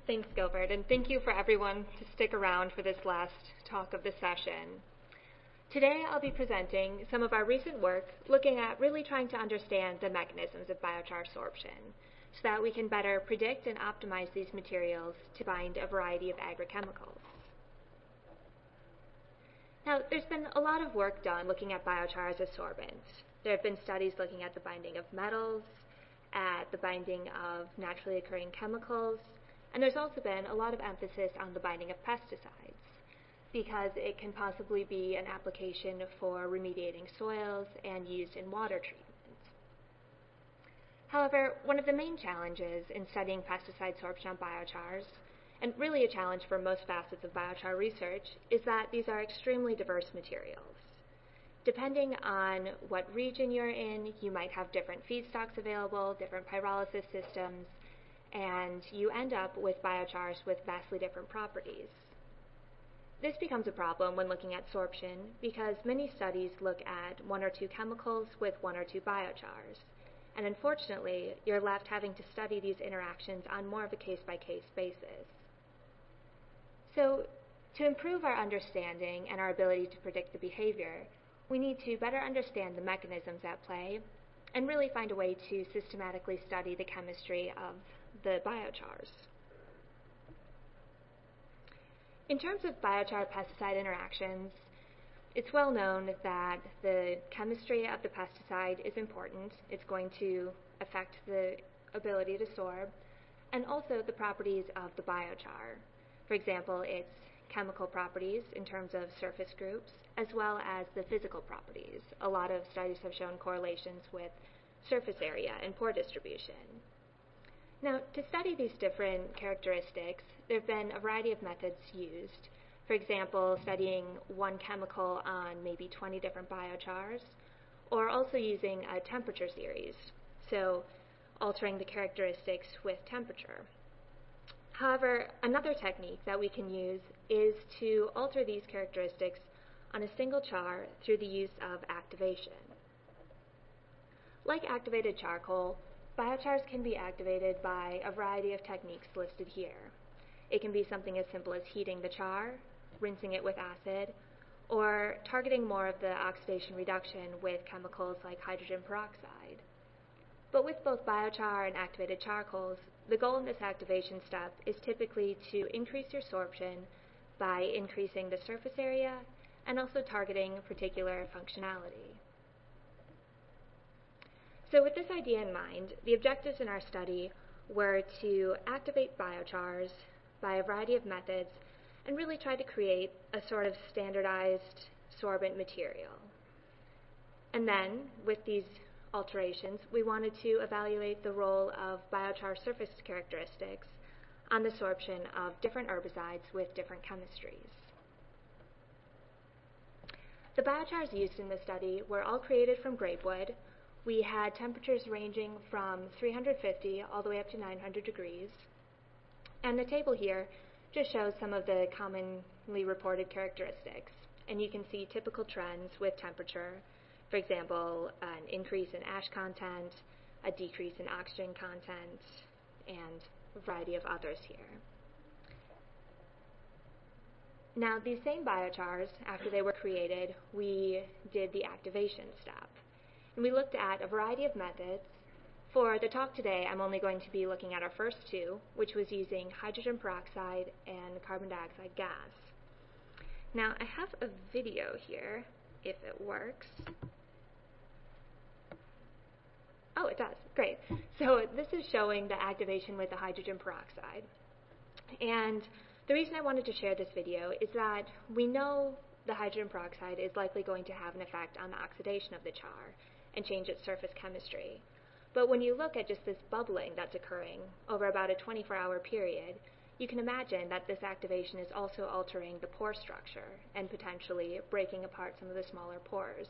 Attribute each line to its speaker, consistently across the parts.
Speaker 1: Thanks, Gilbert, and thank you for everyone to stick around for this last talk of the session. Today I'll be presenting some of our recent work looking at really trying to understand the mechanisms of biochar sorption so that we can better predict and optimize these materials to bind a variety of agrochemicals. Now, there's been a lot of work done looking at biochar as a sorbent. There have been studies looking at the binding of metals, at the binding of naturally occurring chemicals, and there's also been a lot of emphasis on the binding of pesticides because it can possibly be an application for remediating soils and used in water treatment. However, one of the main challenges in studying pesticide sorption on biochars, and really a challenge for most facets of biochar research, is that these are extremely diverse materials. Depending on what region you're in, you might have different feedstocks available, different pyrolysis systems, and you end up with biochars with vastly different properties. This becomes a problem when looking at sorption because many studies look at one or two chemicals with one or two biochars, and unfortunately, you're left having to study these interactions on more of a case-by-case basis. So, to improve our understanding and our ability to predict the behavior, we need to better understand the mechanisms at play and really find a way to systematically study the chemistry of the biochars. In terms of biochar-pesticide interactions, it's well known that the chemistry of the pesticide is important. It's going to affect the ability to sorb, and also the properties of the biochar. For example, its chemical properties in terms of surface groups, as well as the physical properties. A lot of studies have shown correlations with surface area and pore distribution. Now, to study these different characteristics, there have been a variety of methods used. For example, studying one chemical on maybe 20 different biochars, or also using a temperature series, so altering the characteristics with temperature. However, another technique that we can use is to alter these characteristics on a single char through the use of activation. Like activated charcoal, biochars can be activated by a variety of techniques listed here. It can be something as simple as heating the char, rinsing it with acid, or targeting more of the oxidation reduction with chemicals like hydrogen peroxide. But with both biochar and activated charcoals, the goal in this activation step is typically to increase your sorption by increasing the surface area and also targeting particular functionality. So with this idea in mind, the objectives in our study were to activate biochars by a variety of methods and really try to create a sort of standardized sorbent material. And then, with these alterations, we wanted to evaluate the role of biochar surface characteristics on the sorption of different herbicides with different chemistries. The biochars used in this study were all created from grapewood. We had temperatures ranging from 350 all the way up to 900 degrees. And the table here just shows some of the commonly reported characteristics. And you can see typical trends with temperature. For example, an increase in ash content, a decrease in oxygen content, and a variety of others here. Now, these same biochars, after they were created, we did the activation step. And we looked at a variety of methods. For the talk today, I'm only going to be looking at our first two, which was using hydrogen peroxide and carbon dioxide gas. Now, I have a video here, if it works. Oh, it does. Great. So this is showing the activation with the hydrogen peroxide. And the reason I wanted to share this video is that we know the hydrogen peroxide is likely going to have an effect on the oxidation of the char and change its surface chemistry. But when you look at just this bubbling that's occurring over about a 24-hour period, you can imagine that this activation is also altering the pore structure and potentially breaking apart some of the smaller pores.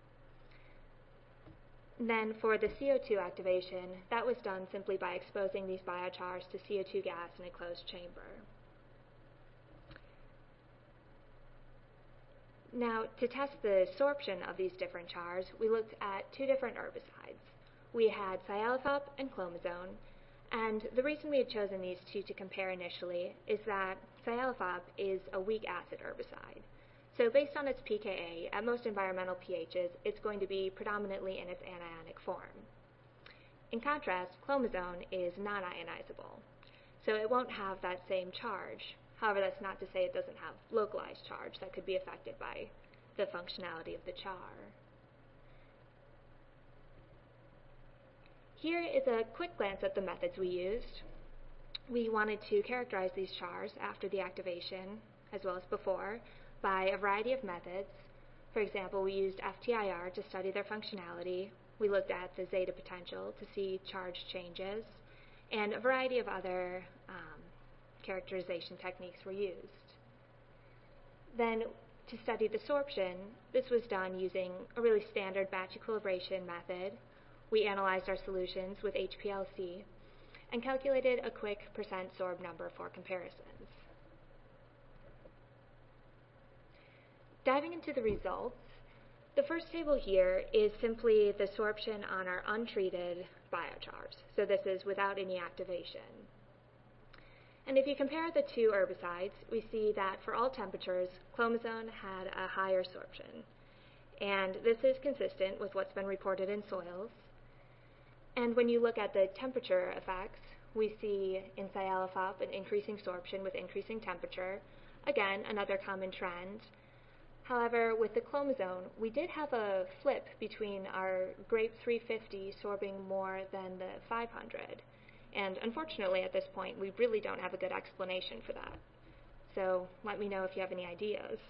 Speaker 1: Then for the CO2 activation, that was done simply by exposing these biochars to CO2 gas in a closed chamber. Now, to test the sorption of these different chars, we looked at two different herbicides. We had Sialothop and Clomazone, And the reason we had chosen these two to compare initially is that Sialophop is a weak acid herbicide. So based on its pKa, at most environmental pHs, it's going to be predominantly in its anionic form. In contrast, clomazone is non-ionizable, so it won't have that same charge. However, that's not to say it doesn't have localized charge that could be affected by the functionality of the char. Here is a quick glance at the methods we used. We wanted to characterize these chars after the activation, as well as before, by a variety of methods. For example, we used FTIR to study their functionality. We looked at the zeta potential to see charge changes, and a variety of other characterization techniques were used. Then, to study the sorption, this was done using a really standard batch equilibration method. We analyzed our solutions with HPLC and calculated a quick percent sorb number for comparisons. Diving into the results, the first table here is simply the sorption on our untreated biochars. So this is without any activation. And if you compare the two herbicides, we see that for all temperatures, clomazone had a higher sorption. And this is consistent with what's been reported in soils. And when you look at the temperature effects, we see in Sialophop an increasing sorption with increasing temperature. Again, another common trend. However, with the clomazone, we did have a flip between our grape 350 sorbing more than the 500. And unfortunately, at this point, we really don't have a good explanation for that. So let me know if you have any ideas.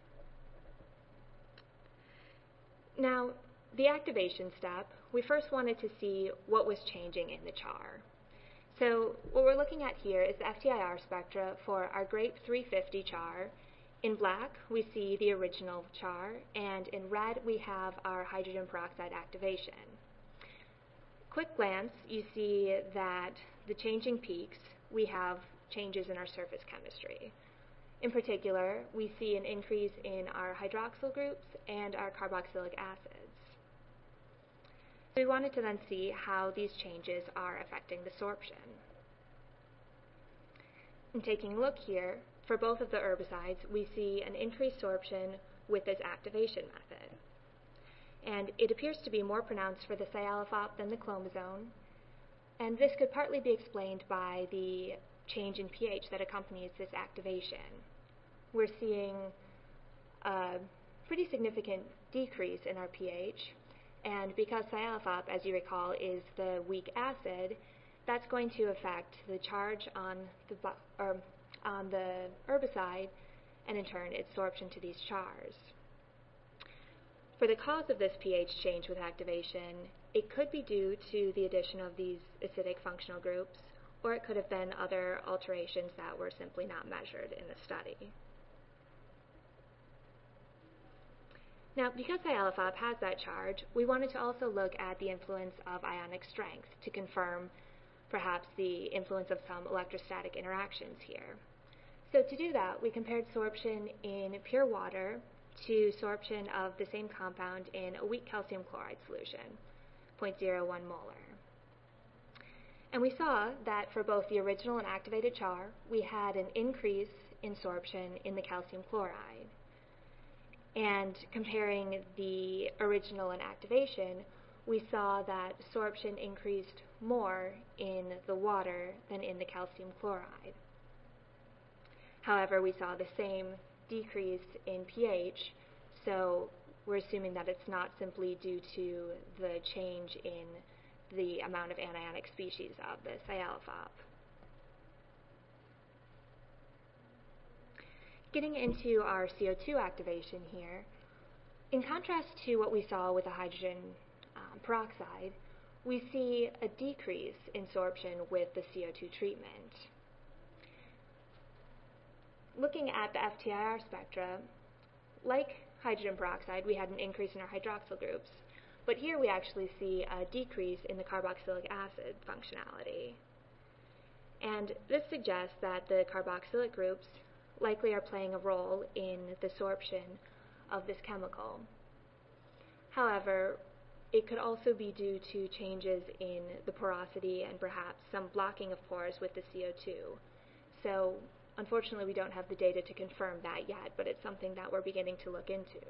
Speaker 1: Now, the activation step, we first wanted to see what was changing in the char. So what we're looking at here is the FTIR spectra for our grape 350 char. In black, we see the original char, and in red, we have our hydrogen peroxide activation. Quick glance, you see that the changing peaks, we have changes in our surface chemistry. In particular, we see an increase in our hydroxyl groups and our carboxylic acids. We wanted to then see how these changes are affecting the sorption. In taking a look here, for both of the herbicides, we see an increased sorption with this activation method. And it appears to be more pronounced for the Sialophop than the clomazone, and this could partly be explained by the change in pH that accompanies this activation. We're seeing a pretty significant decrease in our pH, and because Sialophop, as you recall, is the weak acid, that's going to affect the charge on the herbicide, and in turn its sorption to these chars. For the cause of this pH change with activation, it could be due to the addition of these acidic functional groups, or it could have been other alterations that were simply not measured in the study. Now, because Sialophop has that charge, we wanted to also look at the influence of ionic strength to confirm perhaps the influence of some electrostatic interactions here. So to do that, we compared sorption in pure water to sorption of the same compound in a weak calcium chloride solution, 0.01 molar. And we saw that for both the original and activated char, we had an increase in sorption in the calcium chloride. And comparing the original and activation, we saw that sorption increased more in the water than in the calcium chloride. However, we saw the same decrease in pH, so we're assuming that it's not simply due to the change in the amount of anionic species of the Sialophop. Getting into our CO2 activation here, in contrast to what we saw with the hydrogen peroxide, we see a decrease in sorption with the CO2 treatment. Looking at the FTIR spectra, like hydrogen peroxide, we had an increase in our hydroxyl groups, but here we actually see a decrease in the carboxylic acid functionality. And this suggests that the carboxylic groups likely are playing a role in the sorption of this chemical. However, it could also be due to changes in the porosity and perhaps some blocking of pores with the CO2. So unfortunately, we don't have the data to confirm that yet, but it's something that we're beginning to look into.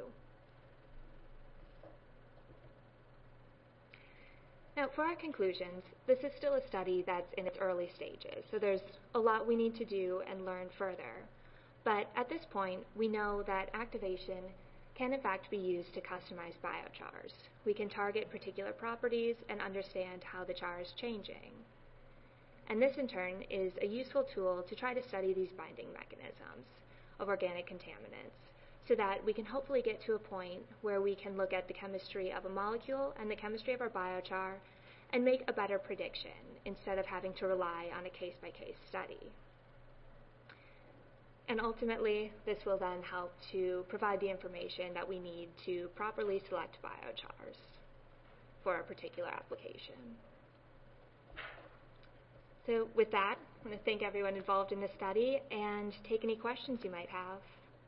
Speaker 1: Now, for our conclusions, this is still a study that's in its early stages, so there's a lot we need to do and learn further. But at this point, we know that activation can in fact be used to customize biochars. We can target particular properties and understand how the char is changing. And this in turn is a useful tool to try to study these binding mechanisms of organic contaminants, so that we can hopefully get to a point where we can look at the chemistry of a molecule and the chemistry of our biochar and make a better prediction instead of having to rely on a case-by-case study. And ultimately, this will then help to provide the information that we need to properly select biochars for a particular application. So with that, I want to thank everyone involved in this study and take any questions you might have.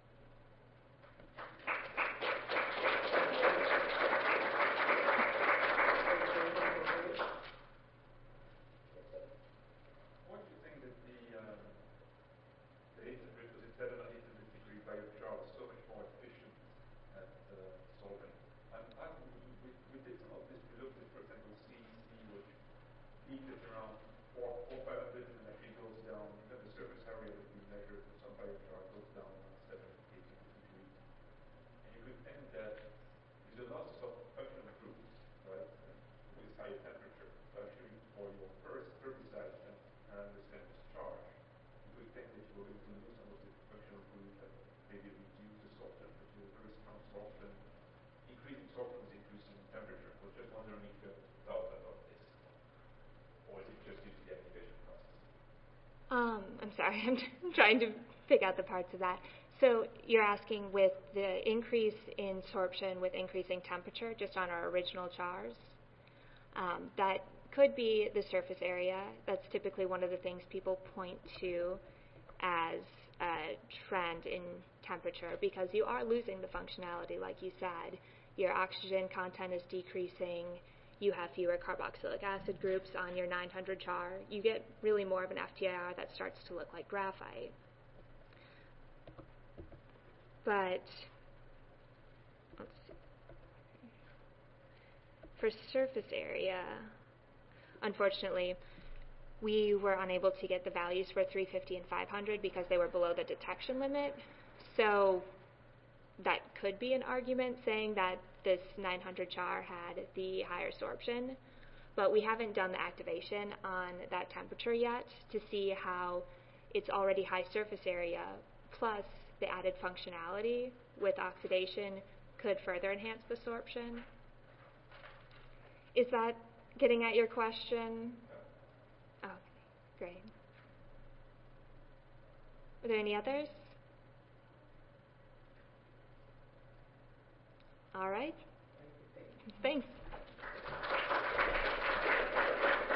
Speaker 1: I'm sorry, I'm trying to pick out the parts of that. So you're asking with the increase in sorption with increasing temperature just on our original chars? That could be the surface area. That's typically one of the things people point to as a trend in temperature, because you are losing the functionality, like you said. Your oxygen content is decreasing. You have fewer carboxylic acid groups on your 900 char. You get really more of an FTIR that starts to look like graphite. But let's see. For surface area, unfortunately, we were unable to get the values for 350 and 500 because they were below the detection limit. So that could be an argument saying that this 900 char had the higher sorption, but we haven't done the activation on that temperature yet to see how its already high surface area plus the added functionality with oxidation could further enhance the sorption. Is that getting at your question? Oh, great. Are there any others? All right. Thanks.